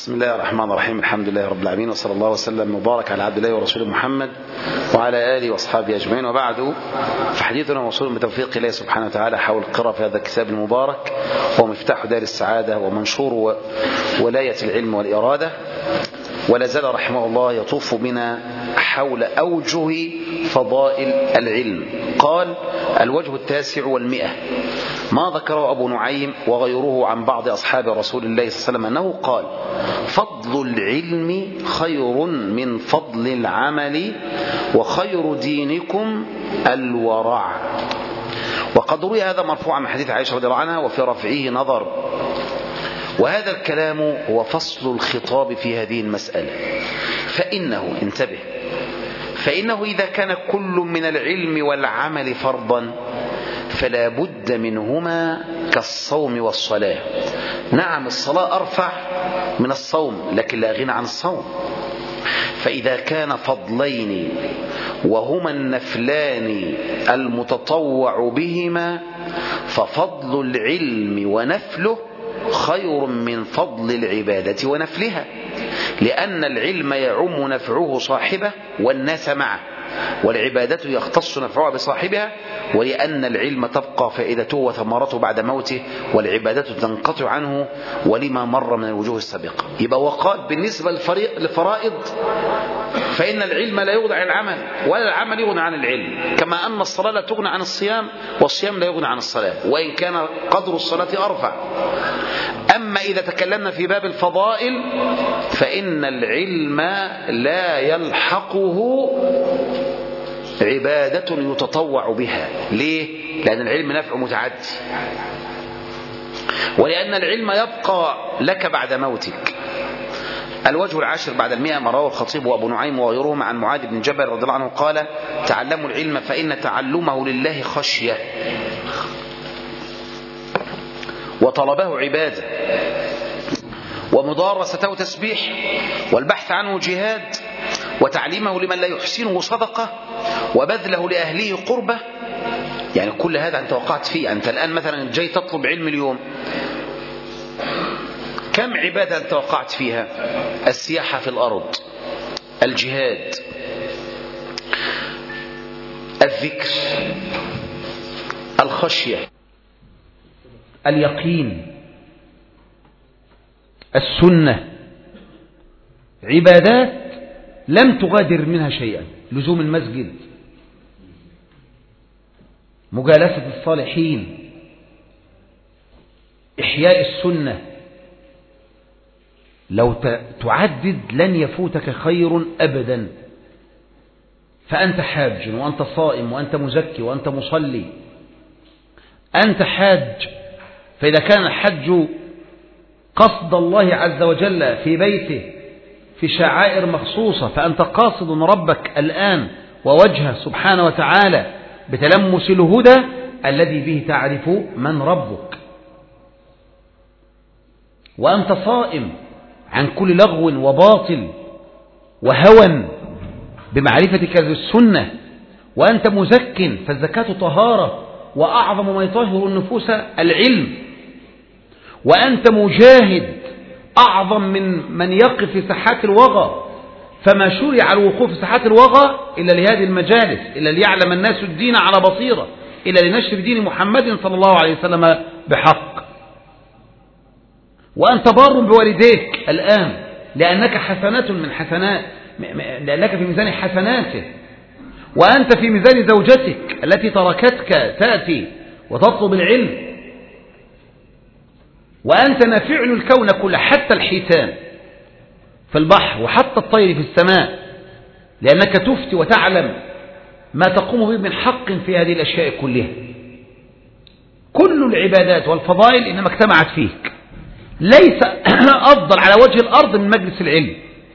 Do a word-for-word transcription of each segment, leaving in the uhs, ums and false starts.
بسم الله الرحمن الرحيم. الحمد لله رب العالمين، وصلى الله وسلم وبارك على عبد الله ورسوله محمد وعلى آله وأصحابه أجمعين، وبعد فحديثنا موصول بتوفيق الله سبحانه وتعالى حول القراءة في هذا الكتاب المبارك، هو مفتاح دار السعادة ومنشور ولاية العلم والإرادة. ولا زال رحمه الله يطوف بنا حول أوجه فضائل العلم. قال: الوجه التاسع والمئة ما ذكره أبو نعيم وغيره عن بعض أصحاب رسول الله صلى الله عليه وسلم أنه قال: فضل العلم خير من فضل العمل، وخير دينكم الورع. وقد روي هذا مرفوعا من حديث عائشة رضي الله عنها، وفي رفعه نظر. وهذا الكلام هو فصل الخطاب في هذه المسألة. فإنه انتبه فإنه إذا كان كل من العلم والعمل فرضا فلا بد منهما كالصوم والصلاة. نعم، الصلاة أرفع من الصوم، لكن لا غنى عن الصوم. فإذا كان فضلين وهما النفلان المتطوع بهما، ففضل العلم ونفله خير من فضل العبادة ونفلها، لأن العلم يعم نفعه صاحبه والناس معه، والعبادة يختص نفعها بصاحبها، ولأن العلم تبقى فائدته وثمرته بعد موته، والعبادة تنقطع عنه، ولما مر من الوجوه السابقة. يبقى وقال بالنسبة للفرائض فإن العلم لا يغني عن العمل، ولا العمل يغني عن العلم، كما أن الصلاة لا تغني عن الصيام، والصيام لا يغني عن الصلاة، وإن كان قدر الصلاة أرفع. أما إذا تكلمنا في باب الفضائل فإن العلم لا يلحقه عبادة يتطوع بها. ليه؟ لأن العلم نفع متعدي، ولأن العلم يبقى لك بعد موتك. الوجه العاشر بعد المئة ما رواه الخطيب وأبو نعيم وغيرهم عن معاذ بن جبل رضي الله عنه قال: تعلموا العلم فإن تعلمه لله خشية، وطلبه عبادة، ومدارسته تسبيح، والبحث عنه جهاد، وتعليمه لمن لا يحسنه صدقة، وبذله لأهله قربة. يعني كل هذا أنت وقعت فيه. أنت الآن مثلا جاي تطلب علم اليوم، كم عبادة أنت وقعت فيها؟ السياحة في الأرض، الجهاد، الذكر، الخشية، اليقين، السنة، عبادات لم تغادر منها شيئا. لزوم المسجد، مجالسة الصالحين، إحياء السنة. لو تعدد لن يفوتك خير أبدا. فأنت حاج وأنت صائم وأنت مزكي وأنت مصلي. أنت حاج، فإذا كان الحج قصد الله عز وجل في بيته في شعائر مخصوصة، فأنت قاصد ربك الآن ووجهه سبحانه وتعالى بتلمس الهدى الذي به تعرف من ربك. وأنت صائم عن كل لغو وباطل وهوى بمعرفتك بالسنة. وأنت مزك، فالزكاة طهارة، وأعظم ما يطهر النفوس العلم. وأنت مجاهد، أعظم من من يقف في ساحات الوغى، فما شرع الوقوف في ساحات الوغى إلا لهذه المجالس، إلا ليعلم الناس الدين على بصيرة، إلا لنشر دين محمد صلى الله عليه وسلم بحق. وأنت بار بوالديك الآن، لأنك حسنات من حسنات، لأنك في ميزان حسناته. وأنت في ميزان زوجتك التي تركتك تأتي وتطلب العلم. وأنت نافع الكون كله، حتى الحيتان في البحر وحتى الطير في السماء، لأنك تفتي وتعلم ما تقوم به من حق في هذه الأشياء كلها. كل العبادات والفضائل إنما اجتمعت فيك. ليس أفضل على وجه الأرض من مجلس العلم،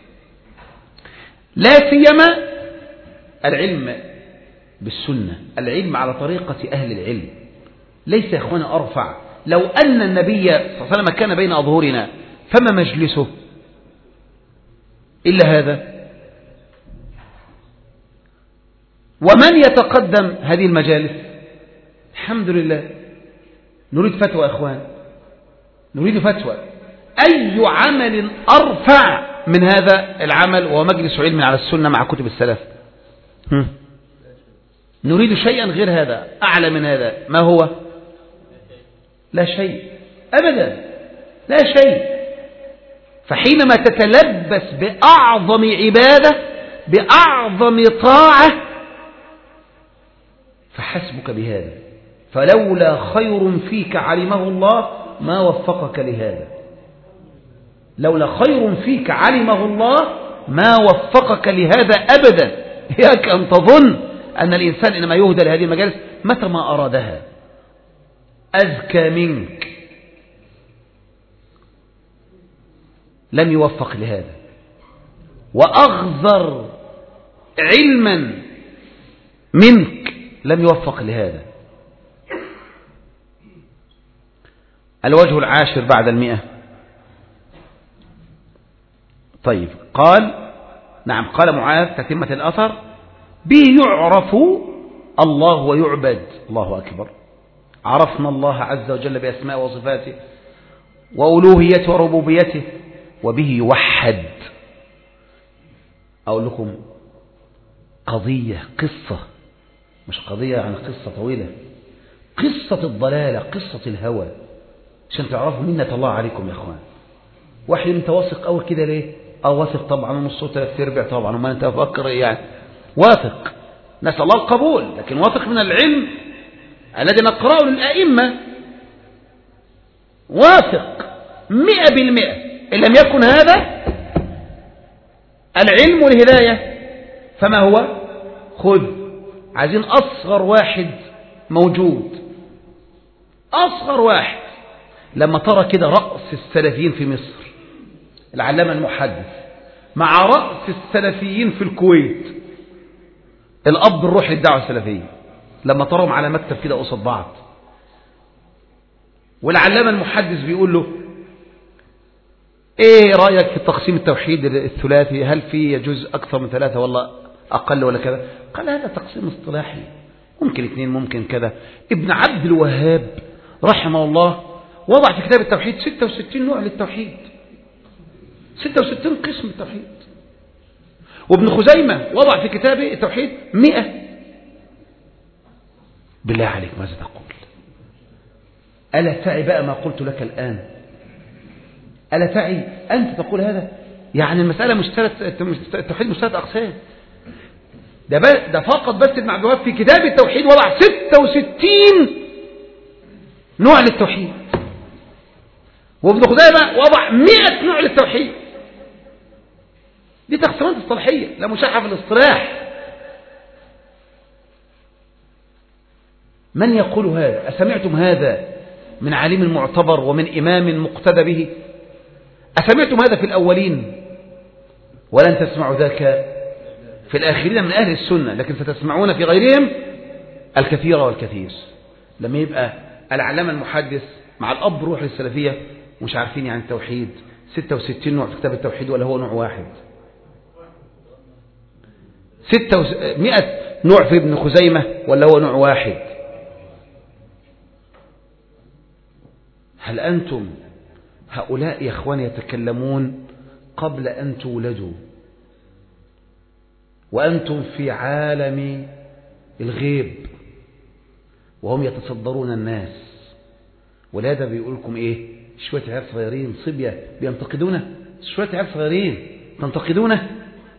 لا سيما العلم بالسنة، العلم على طريقة أهل العلم. ليس يا أخوانا أرفع. لو أن النبي صلى الله عليه وسلم كان بين أظهرنا فما مجلسه إلا هذا. ومن يتقدم هذه المجالس؟ الحمد لله. نريد فتوى يا أخوان، نريد فتوى. أي عمل أرفع من هذا العمل وهو مجلس علم على السنة مع كتب السلف؟ نريد شيئا غير هذا، أعلى من هذا، ما هو؟ لا شيء أبدا، لا شيء. فحينما تتلبس بأعظم عبادة بأعظم طاعة فحسبك بهذا. فلولا خير فيك علمه الله ما وفقك لهذا، لولا خير فيك علمه الله ما وفقك لهذا أبدا. إياك أن تظن أن الإنسان إنما يهدى لهذه المجالس متى ما أرادها. أذكى منك لم يوفق لهذا، وأغزر علما منك لم يوفق لهذا. الوجه العاشر بعد المئة. طيب قال نعم قال معاذ تتمة الأثر: به يعرف الله ويعبد. الله أكبر. عرفنا الله عز وجل بأسماء وصفاته وألوهيته وربوبيته، وبه يوحد. أقول لكم قضية، قصة، مش قضية يعني قصة طويلة، قصة الضلالة، قصة الهوى، عشان تعرفوا منة الله عليكم يا أخوان. واحد انت واثق أول كده ليه؟ أو واثق طبعا ونص ثلاث ارباع طبعا، وما انت تفكر يعني واثق، نسأل الله القبول، لكن واثق من العلم الذي نقرأه للأئمة، واثق مئة بالمئة. إن لم يكن هذا العلم والهداية فما هو؟ خذ. عايزين أصغر واحد موجود، أصغر واحد. لما ترى كده رأس السلفيين في مصر العلامة المحدث مع رأس السلفيين في الكويت الأب الروح للدعوة السلفية، لما تراهم على مكتب كده قصاد بعض، والعلامة المحدث بيقول له: ايه رأيك في تقسيم التوحيد الثلاثي؟ هل في يجوز اكثر من ثلاثة ولا اقل ولا كذا؟ قال: هذا تقسيم اصطلاحي، ممكن اثنين ممكن كذا. ابن عبد الوهاب رحمه الله وضع في كتاب التوحيد ستة وستين نوع للتوحيد، ستة وستين قسم التوحيد. وابن خزيمة وضع في كتابه التوحيد مئة. بالله عليك ماذا تقول؟ ألا تعي بقى ما قلت لك الآن؟ ألا تعي أنت تقول هذا؟ يعني المسألة مش ثلاث، التوحيد مش ثلاث أقسام. ده ده فقط بس ابن عبد الوهاب في كتاب التوحيد وضع ستة وستين نوع للتوحيد، وابن خزيمة وضع مئة نوع للتوحيد. دي تقسيمات اصطلاحية لا مشاحة في الاصطلاح. من يقول هذا؟ أسمعتم هذا من عالم معتبر ومن إمام مقتدى به؟ أسمعتم هذا في الأولين؟ ولن تسمعوا ذاك في الآخرين من أهل السنة، لكن ستسمعون في غيرهم الكثير والكثير. لما يبقى العلامة المحدث مع الأب روح للسلفية مش عارفين يعني التوحيد ستة وستين نوع في كتاب التوحيد ولا هو نوع واحد؟ ستة ومئة نوع في ابن خزيمة ولا هو نوع واحد؟ هل أنتم هؤلاء يا أخوان يتكلمون قبل أن تولدوا، وأنتم في عالم الغيب وهم يتصدرون الناس، ولهذا بيقول لكم إيه؟ شوية عيال صغيرين صبية بينتقدونه، شوية عيال صغيرين تنتقدونه.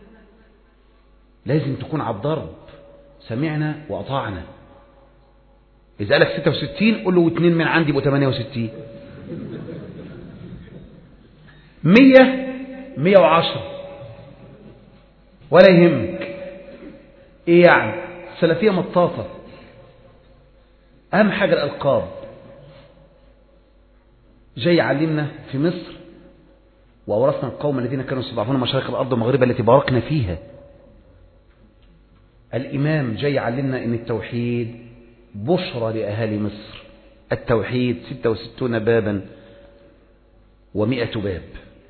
لازم تكون على الضرب، سمعنا وأطعنا. إذا قالك ستة وستين قل له واثنين من عندي يبقوا ثمانية وستين. مية مية وعشرة ولا يهمك. ايه يعني؟ السلفية مطاطة، اهم حاجة الالقاب. جاي يعلمنا في مصر: وأورثنا القوم الذين كانوا يستضعفون مشارق الأرض ومغربها التي باركنا فيها. الإمام جاي يعلمنا ان التوحيد بشرى لأهالي مصر. التوحيد ستة وستون بابا ومئة باب،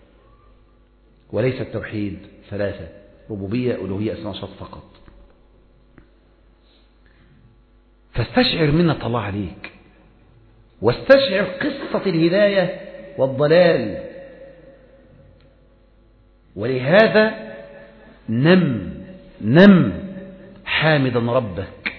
وليس التوحيد ثلاثة: ربوبية، ألوهية، أسماء وصفات فقط. فاستشعر منة الله عليك، واستشعر قصة الهداية والضلال ولهذا نم نم حامدا ربك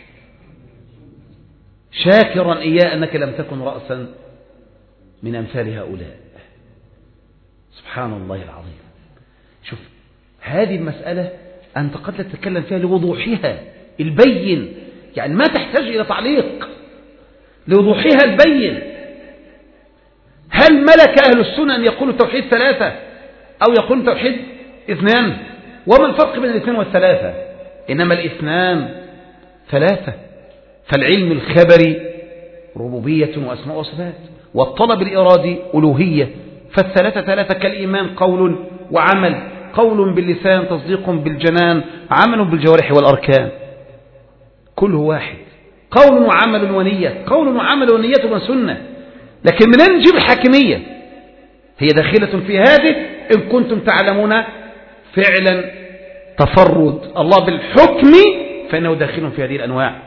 شاكرا إياه أنك لم تكن رأسا من أمثال هؤلاء. سبحان الله العظيم. شوف هذه المسألة أنت قد لا تتكلم فيها لوضوحها البين، يعني ما تحتاج إلى تعليق، لوضوحها البين. هل ملك أهل السنة أن يقولوا توحيد ثلاثة أو يقولوا توحيد اثنان؟ وما الفرق بين الاثنين والثلاثة؟ إنما الاثنان ثلاثة. فالعلم الخبري ربوبية وأسماء وصفات، والطلب الإرادي ألوهية. فالثلاثة ثلاثة كالإيمان قول وعمل، قول باللسان، تصديق بالجنان، عمل بالجوارح والأركان، كله واحد. قول وعمل ونية، قول وعمل ونية وسنة. لكن من نجيب الحاكمية؟ هي داخلة في هذه إن كنتم تعلمون فعلا تفرد الله بالحكم فإنه داخل في هذه الأنواع.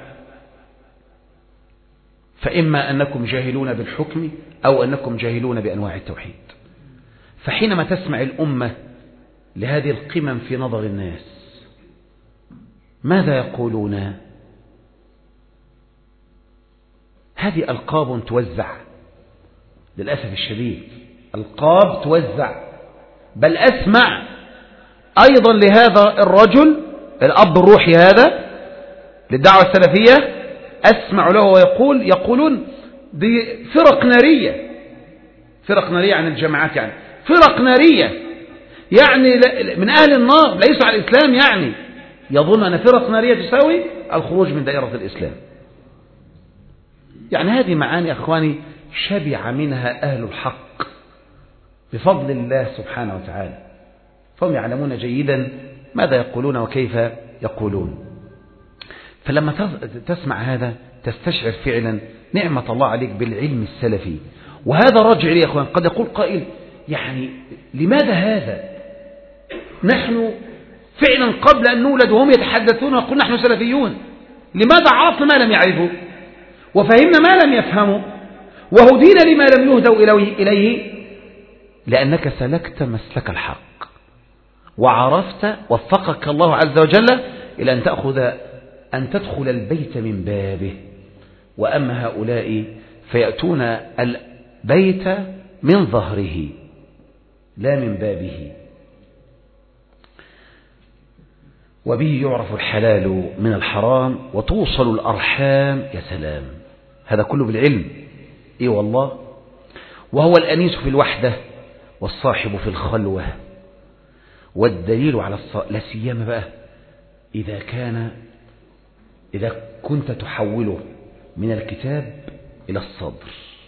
فإما أنكم جاهلون بالحكم أو أنكم جاهلون بأنواع التوحيد. فحينما تسمع الأمة لهذه القمم في نظر الناس ماذا يقولون؟ هذه ألقاب توزع للأسف الشديد، ألقاب توزع. بل أسمع أيضا لهذا الرجل الأب الروحي هذا للدعوة السلفية، أسمع له ويقول يقولون دي فرق نارية، فرق نارية عن الجماعات، يعني فرق نارية، يعني من أهل النار ليسوا على الإسلام، يعني يظن أن فرق نارية تساوي الخروج من دائرة الإسلام. يعني هذه معاني يا أخواني شبع منها أهل الحق بفضل الله سبحانه وتعالى، فهم يعلمون جيدا ماذا يقولون وكيف يقولون. فلما تسمع هذا تستشعر فعلا نعمة الله عليك بالعلم السلفي. وهذا رجع لي يا أخوان. قد يقول قائل يعني لماذا هذا؟ نحن فعلا قبل أن نولد وهم يتحدثون ويقول نحن سلفيون، لماذا عرفنا ما لم يعرفوا وفهمنا ما لم يفهموا وهدينا لما لم يهدوا إليه؟ لأنك سلكت مسلك الحق وعرفت، وفقك الله عز وجل إلى أن تأخذ أن تدخل البيت من بابه. وأما هؤلاء فيأتون البيت من ظهره لا من بابه. وبه يعرف الحلال من الحرام وتوصل الأرحام. يا سلام، هذا كله بالعلم. إيه والله. وهو الأنيس في الوحدة والصاحب في الخلوة والدليل على الص... لا سيما بقى إذا كان إذا كنت تحوله من الكتاب إلى الصدر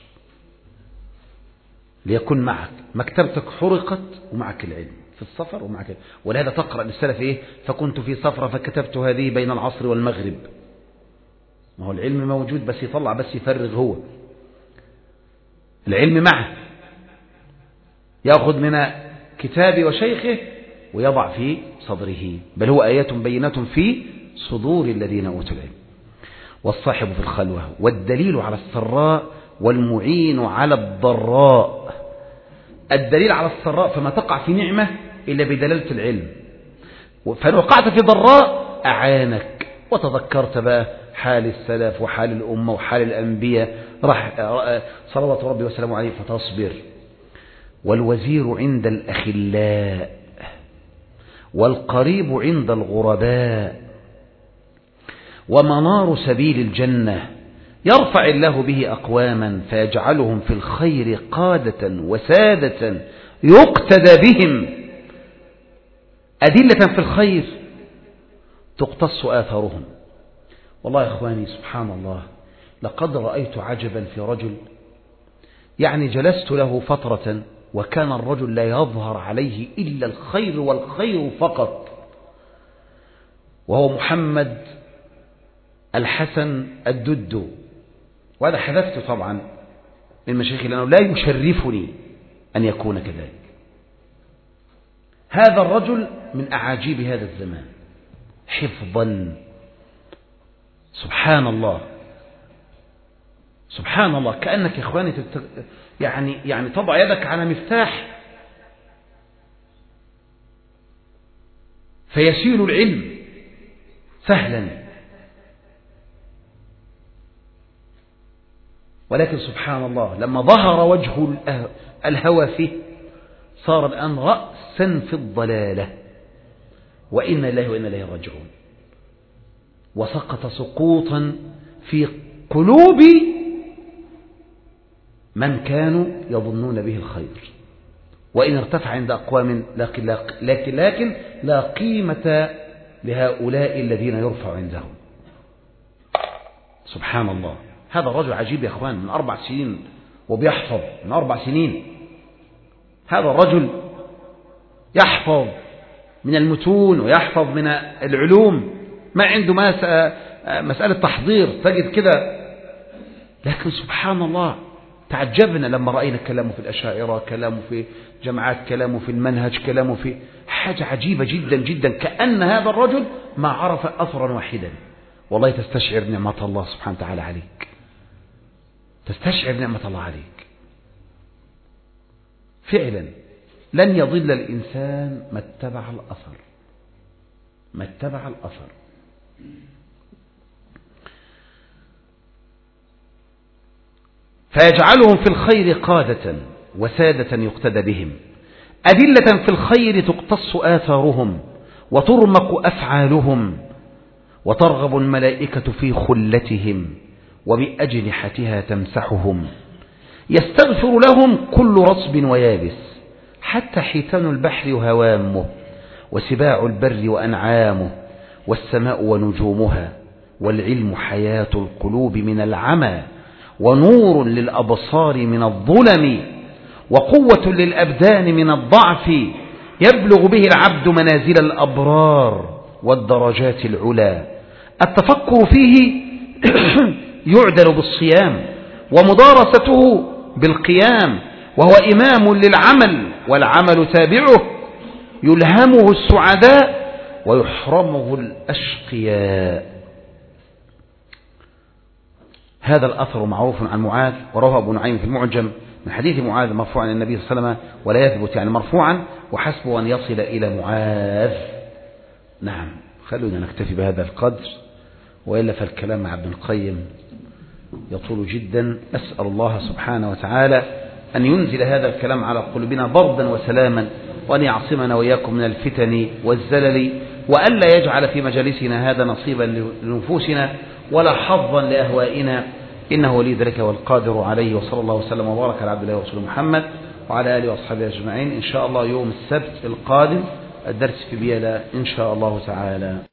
ليكون معك. مكتبتك حرقت ومعك العلم في السفر ومعك العلم. ولهذا تقرأ للسلف إيه؟ فكنت في سفرة فكتبت هذه بين العصر والمغرب. ما هو العلم موجود بس يطلع بس يفرغ، هو العلم معه، يأخذ من كتاب وشيخه ويضع في صدره. بل هو آيات بينات في صدور الذين أوتوا العلم. والصاحب في الخلوة والدليل على السراء والمعين على الضراء. الدليل على السراء فما تقع في نعمة إلا بدلالة العلم، فإن وقعت في ضراء أعانك وتذكرت بقى حال السلف وحال الأمة وحال الأنبياء صلوات ربي وسلامه عليه فتصبر. والوزير عند الأخلاء والقريب عند الغرباء ومنار سبيل الجنة يرفع الله به أقواما فيجعلهم في الخير قادة وسادة يقتدى بهم. أدلة في الخير تقتص آثارهم. والله يا إخواني سبحان الله، لقد رأيت عجبا في رجل، يعني جلست له فترة وكان الرجل لا يظهر عليه إلا الخير والخير فقط، وهو محمد الحسن الددو. وهذا حذفته طبعا من مشايخي لأنه لا يشرفني أن يكون كذلك. هذا الرجل من أعاجيب هذا الزمان حفظا. سبحان الله سبحان الله. كأنك يا إخواني تت... يعني يعني تضع يدك على مفتاح فيسيل العلم سهلا. ولكن سبحان الله لما ظهر وجه الهوى فيه صار الآن رأسا في الضلالة، وإنا لله وإنا إليه راجعون، وسقط سقوطا في قلوب من كانوا يظنون به الخير، وإن ارتفع عند أقوام لكن, لكن, لكن لا قيمة لهؤلاء الذين يرفع عندهم. سبحان الله. هذا الرجل عجيب يا أخوان، من أربع سنين وبيحفظ، من أربع سنين هذا الرجل يحفظ من المتون ويحفظ من العلوم، ما عنده مسألة تحضير تجد كده. لكن سبحان الله تعجبنا لما رأينا كلامه في الأشاعرة، كلامه في جماعات، كلامه في المنهج، كلامه في حاجة عجيبة جدا جدا، كأن هذا الرجل ما عرف أثرا واحدا. والله تستشعر نعمة الله سبحانه وتعالى عليك، تستشعر نعمة الله عليك فعلا. لن يضل الإنسان ما اتبع الأثر، ما اتبع الأثر. فيجعلهم في الخير قادة وسادة يقتدى بهم، أدلة في الخير تقتص آثارهم وترمق أفعالهم، وترغب الملائكة في خلتهم وبأجنحتها تمسحهم. يستغفر لهم كل رصب ويابس، حتى حيتان البحر هوامه، وسباع البر وأنعامه، والسماء ونجومها. والعلم حياة القلوب من العمى، ونور للأبصار من الظلم، وقوة للأبدان من الضعف، يبلغ به العبد منازل الأبرار والدرجات العلا. التفكر فيه يعدل بالصيام، ومدارسته بالقيام، وهو إمام للعمل، والعمل تابعه، يلهمه السعداء ويحرمه الأشقياء. هذا الأثر معروف عن معاذ، ورواه أبو نعيم في المعجم من حديث معاذ مرفوعا عن النبي صلى الله عليه وسلم، ولا يثبت يعني مرفوعا، وحسبه أن يصل إلى معاذ. نعم، خلونا نكتفي بهذا القدر، وإلا فالكلام مع ابن القيم يطول جدا. أسأل الله سبحانه وتعالى أن ينزل هذا الكلام على قلوبنا بردا وسلاما، وأن يعصمنا وإياكم من الفتن والزلل، وألا يجعل في مجالسنا هذا نصيبا لنفوسنا ولا حظا لأهوائنا، إنه ولي ذلك والقادر عليه. وصلى الله وسلم وبارك على عبد الله ورسوله محمد وعلى آله وأصحابه أجمعين. إن شاء الله يوم السبت القادم الدرس في بيلا إن شاء الله تعالى.